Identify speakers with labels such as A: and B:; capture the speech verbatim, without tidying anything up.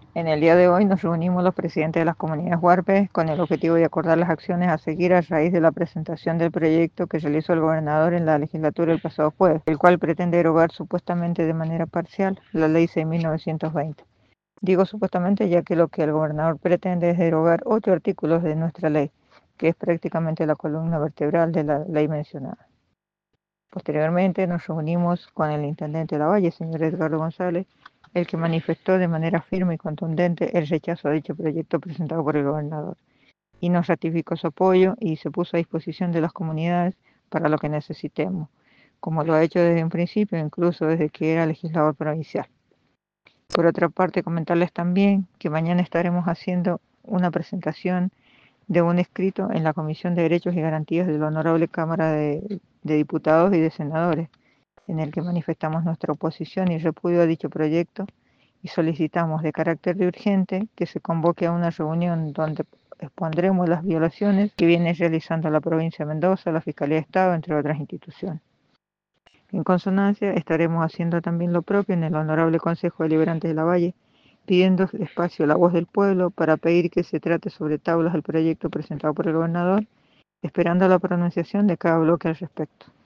A: En el día de hoy nos reunimos los presidentes de las comunidades huarpes con el objetivo de acordar las acciones a seguir a raíz de la presentación del proyecto que realizó el gobernador en la legislatura el pasado jueves, el cual pretende derogar supuestamente de manera parcial la ley seis mil novecientos veinte. Digo supuestamente ya que lo que el gobernador pretende es derogar ocho artículos de nuestra ley, que es prácticamente la columna vertebral de la ley mencionada. Posteriormente nos reunimos con el intendente de Lavalle, señor Edgardo González, el que manifestó de manera firme y contundente el rechazo a dicho proyecto presentado por el gobernador, y nos ratificó su apoyo y se puso a disposición de las comunidades para lo que necesitemos, como lo ha hecho desde un principio, incluso desde que era legislador provincial. Por otra parte, comentarles también que mañana estaremos haciendo una presentación de un escrito en la Comisión de Derechos y Garantías de la Honorable Cámara de, de Diputados y de Senadores, en el que manifestamos nuestra oposición y repudio a dicho proyecto y solicitamos de carácter de urgente que se convoque a una reunión donde expondremos las violaciones que viene realizando la provincia de Mendoza, la Fiscalía de Estado, entre otras instituciones. En consonancia, estaremos haciendo también lo propio en el Honorable Consejo Deliberante de Lavalle, pidiendo espacio a la voz del pueblo para pedir que se trate sobre tablas el proyecto presentado por el gobernador, esperando la pronunciación de cada bloque al respecto.